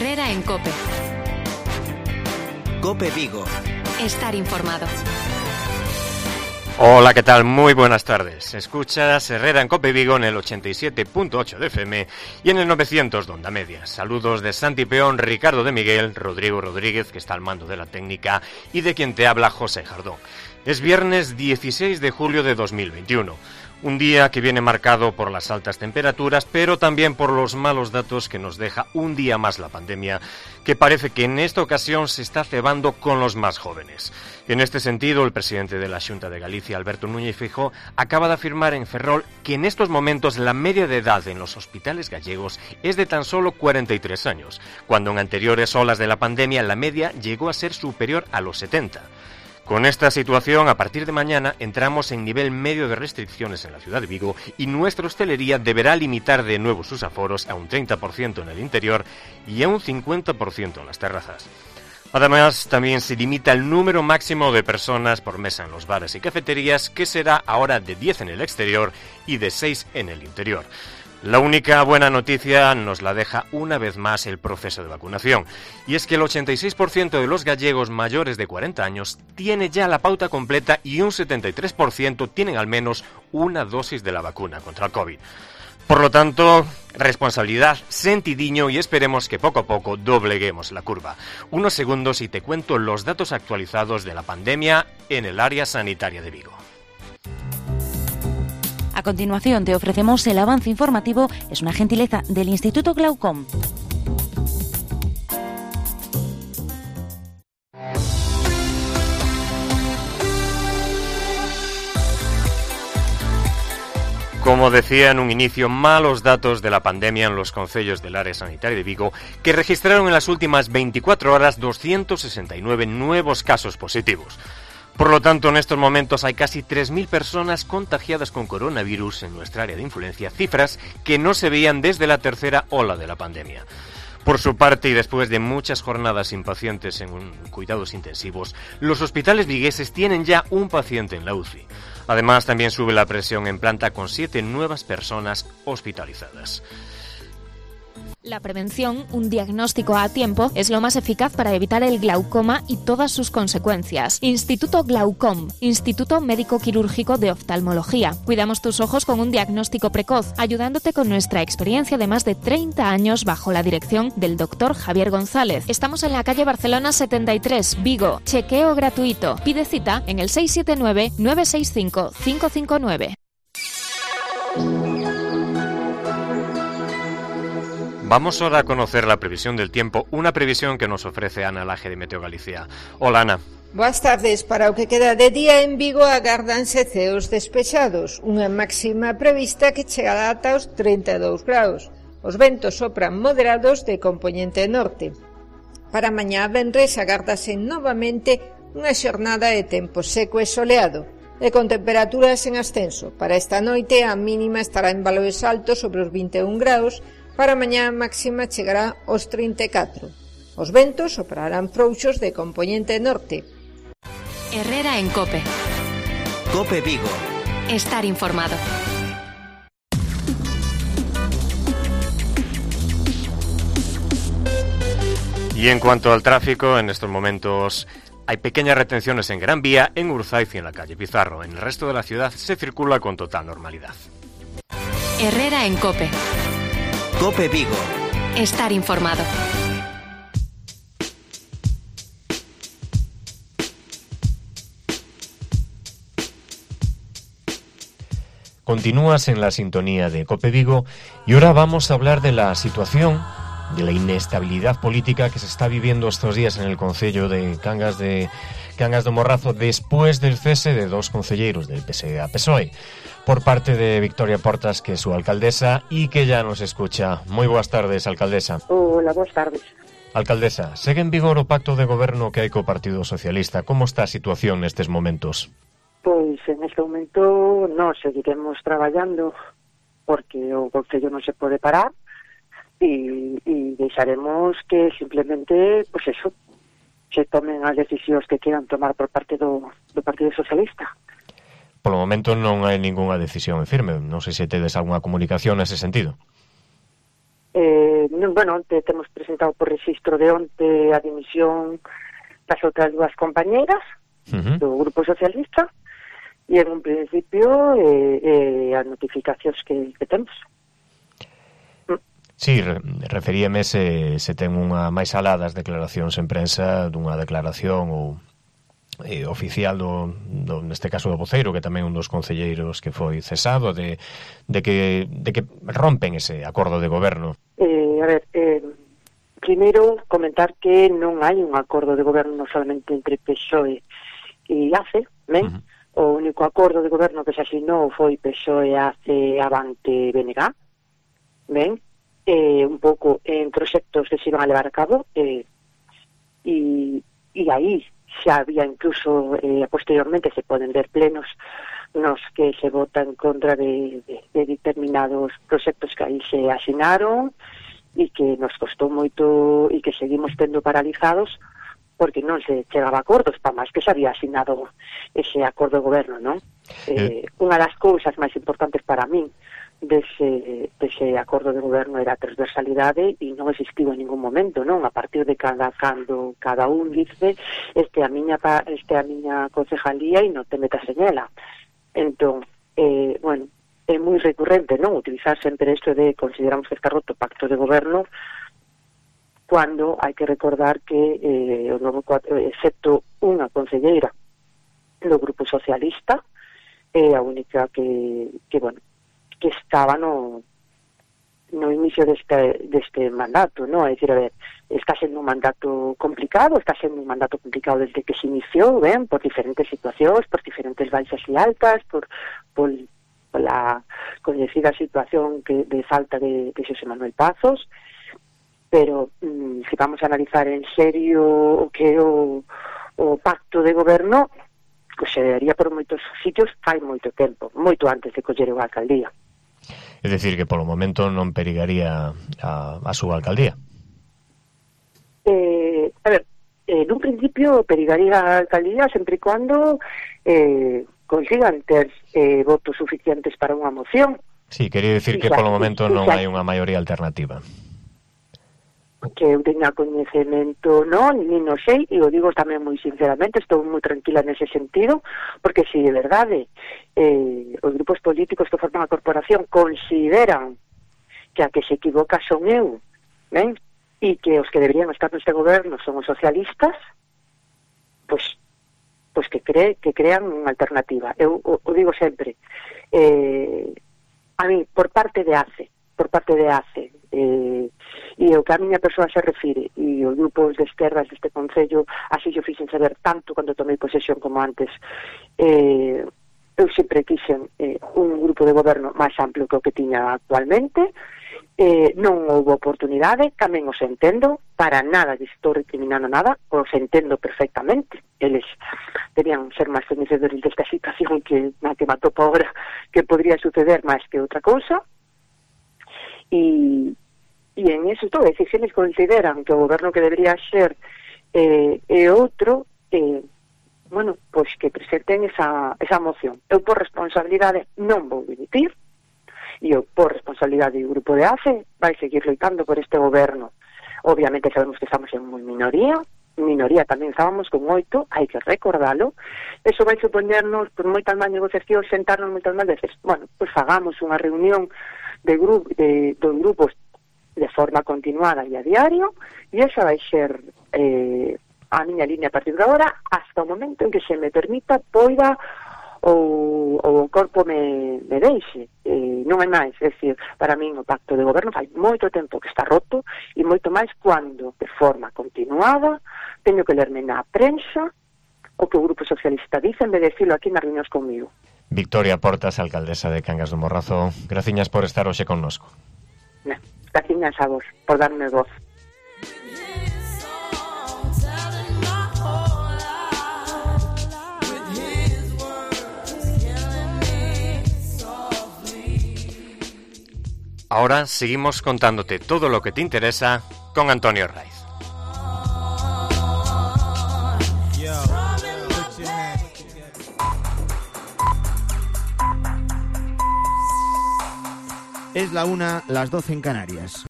Herrera en COPE. COPE Vigo. Estar informado. Hola, ¿qué tal? Muy buenas tardes. Escuchas Herrera en COPE Vigo en el 87.8 de FM y en el 900 de onda media. Saludos de Santi Peón, Ricardo de Miguel, Rodrigo Rodríguez, que está al mando de la técnica, y de quien te habla, José Jardón. Es viernes 16 de julio de 2021. Un día que viene marcado por las altas temperaturas, pero también por los malos datos que nos deja un día más la pandemia, que parece que en esta ocasión se está cebando con los más jóvenes. En este sentido, el presidente de la Xunta de Galicia, Alberto Núñez Feijóo, acaba de afirmar en Ferrol que en estos momentos la media de edad en los hospitales gallegos es de tan solo 43 años, cuando en anteriores olas de la pandemia la media llegó a ser superior a los 70. Con esta situación, a partir de mañana entramos en nivel medio de restricciones en la ciudad de Vigo y nuestra hostelería deberá limitar de nuevo sus aforos a un 30% en el interior y a un 50% en las terrazas. Además, también se limita el número máximo de personas por mesa en los bares y cafeterías, que será ahora de 10 en el exterior y de 6 en el interior. La única buena noticia nos la deja una vez más el proceso de vacunación, y es que el 86% de los gallegos mayores de 40 años tiene ya la pauta completa y un 73% tienen al menos una dosis de la vacuna contra el COVID. Por lo tanto, responsabilidad, sentidiño, y esperemos que poco a poco dobleguemos la curva. Unos segundos y te cuento los datos actualizados de la pandemia en el área sanitaria de Vigo. A continuación te ofrecemos el avance informativo, es una gentileza del Instituto Glaucom. Como decía en un inicio, malos datos de la pandemia en los concellos del área sanitaria de Vigo, que registraron en las últimas 24 horas 269 nuevos casos positivos. Por lo tanto, en estos momentos hay casi 3.000 personas contagiadas con coronavirus en nuestra área de influencia, cifras que no se veían desde la tercera ola de la pandemia. Por su parte, y después de muchas jornadas sin pacientes en cuidados intensivos, los hospitales vigueses tienen ya un paciente en la UCI. Además, también sube la presión en planta con 7 nuevas personas hospitalizadas. La prevención, un diagnóstico a tiempo, es lo más eficaz para evitar el glaucoma y todas sus consecuencias. Instituto Glaucom, Instituto Médico Quirúrgico de Oftalmología. Cuidamos tus ojos con un diagnóstico precoz, ayudándote con nuestra experiencia de más de 30 años bajo la dirección del Dr. Javier González. Estamos en la calle Barcelona 73, Vigo. Chequeo gratuito. Pide cita en el 679-965-559. Vamos ahora a conocer la previsión del tiempo, una previsión que nos ofrece Ana Laje de Meteo Galicia. Hola, Ana. Boas tardes. Para o que queda de día en Vigo agárdanse ceos despexados, unha máxima prevista que chegará ata os 32 graus. Os ventos sopran moderados de compoñente norte. Para mañá venres agárdase novamente unha xornada de tempo seco e soleado, e con temperaturas en ascenso. Para esta noite a mínima estará en valores altos sobre os 21 graus. Para mañá a máxima chegará aos 34. Os ventos soprarán frouxos de compoñente norte. Herrera en COPE. COPE Vigo. Estar informado. Y en cuanto al tráfico, en estos momentos hay pequeñas retenciones en Gran Vía, en Urzaiz y en la calle Pizarro. En el resto de la ciudad se circula con total normalidad. Herrera en COPE. COPE Vigo. Estar informado. Continúas en la sintonía de COPE Vigo y ahora vamos a hablar de la situación, de la inestabilidad política que se está viviendo estos días en el concello de Cangas de Morrazo después del cese de 2 concelleiros del PSE a PSOE. Por parte de Victoria Portas, que es su alcaldesa y que ya nos escucha. Muy buenas tardes, alcaldesa. Hola, buenas tardes. Alcaldesa, segue en vigor o pacto de goberno que hai co Partido Socialista. Como está a situación nestes momentos? Pois, en este momento, nós seguiremos traballando porque o Concello non se pode parar e deixaremos que simplemente, pois eso, se tomen as decisións que quieran tomar por parte do Partido Socialista. Polo momento non hai ningunha decisión firme. Non sei se tedes algunha comunicación nese sentido. Non bueno, temos presentado por registro de onte a dimisión das outras dúas compañeiras do Grupo Socialista, e en un principio as notificacións que temos. Sí, referíame se ten unha máis alá das declaracións en prensa, dunha declaración ou oficial neste caso do voceiro, que tamén un dos concelleiros que foi cesado, de que rompen ese acordo de goberno. Primeiro, comentar que non hai un acordo de goberno solamente entre PSOE e ACE, ben? O único acordo de goberno que se asinou foi PSOE, ACE, Avante, BNG, ben? Un pouco en proxectos que se iban a levar a cabo, e aí xa había incluso posteriormente se poden ver plenos nos que se vota en contra de determinados proxectos que aí se asinaron e que nos costou moito e que seguimos tendo paralizados porque non se chegaba a acordos, para máis que se había asinado ese acordo de goberno, non? Unha das cousas máis importantes para min dese acordo de goberno era a transversalidade e non existiu en ningún momento, non? A partir de cando cada un dice este a miña concejalía e non te metas en ela. Entón, bueno, é moi recurrente, non? Utilizar sempre isto de consideramos que está roto o pacto de goberno cuando hai que recordar que o novo excepto unha concelleira do Grupo Socialista é a única que estaba no inicio deste mandato, non? É dicir, a ver, está sendo un mandato complicado desde que se iniciou, ben, por diferentes situacións, por diferentes baixas e altas, por la coñecida situación de falta de Xosé Manuel Pazos, pero se vamos a analizar en serio o que é o pacto de goberno, que se daría por moitos sitios hai moito tempo, moito antes de coller a alcaldía. É dicir, que polo momento non perigaría a súa alcaldía? A ver, nun principio perigaría a alcaldía sempre e cuando consigan ter votos suficientes para unha moción. Sí, quería dicir que polo momento non hai unha maioría alternativa. Que eu teña coñecemento, non, nin non sei, e o digo tamén moi sinceramente, estou moi tranquila nese sentido, porque se de verdade os grupos políticos que forman a corporación consideran que a que se equivoca son eu, ben? E que os que deberían estar neste goberno son os socialistas, pois que crean unha alternativa. Eu o digo sempre, a mí, por parte de ACE, e o que a miña persoa se refire e os grupos de esquerdas deste concello así yo fixen saber tanto cando tomei posesión como antes, eu sempre quixen un grupo de goberno máis amplio que o que tiña actualmente. Non houve oportunidade, tamén os entendo, para nada estou recriminando nada, os entendo perfectamente, eles deberían ser máis coñecedores desta situación que na que matou ahora, que podría suceder máis que outra cousa. E en eso todo, é dicir, se eles consideran que o goberno que debería ser é outro, bueno, pois que presenten esa moción. Eu por responsabilidade non vou dimitir, e eu por responsabilidade do grupo de ACE vai seguir loitando por este goberno. Obviamente sabemos que estamos en moi minoría tamén estábamos con 8, hai que recordalo. Eso vai supoñernos por moitas máis negociacións, sentarnos moitas máis veces. Bueno, pois fagamos unha reunión dos grupos de forma continuada e a diario, e esa vai ser a miña línea a partir de agora hasta o momento en que se me permita poida ou o corpo me deixe. Non hai máis, é dicir, para min o pacto de goberno fai moito tempo que está roto, e moito máis cando de forma continuada teño que lerme na prensa o que o Grupo Socialista dice en vez de decirlo aquí nas reunións comigo. Victoria Portas, alcaldesa de Cangas do Morrazo, graciñas por estar hoxe connosco. Graciñas a vos por darme voz. Ahora seguimos contándote todo lo que te interesa con Antonio Raiz. Es la 1, las 12 en Canarias.